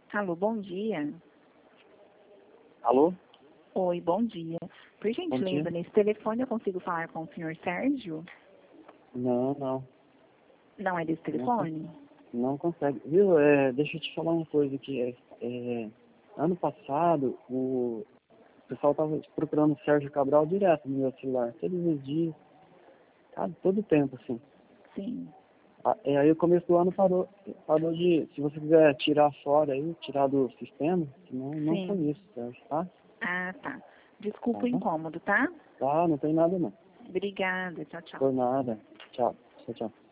Alô, bom dia. Alô? Oi, bom dia. Por gentileza, nesse telefone eu consigo falar com o senhor Sérgio? Não. Não é desse telefone? Não consegue. Viu? Deixa eu te falar uma coisa aqui. Ano passado, o pessoal tava procurando o Sérgio Cabral direto no meu celular. Todos os dias. Sabe? Todo tempo, assim. Sim. Aí o começo do ano parou de... Se você quiser tirar fora aí, tirar do sistema, senão não Sim. conheço o Sérgio, tá? Ah, tá. Tá Desculpa o bom? incômodo, tá? Tá, não tem nada não. Obrigada. Tchau, tchau. Por nada. Tchau. Tchau.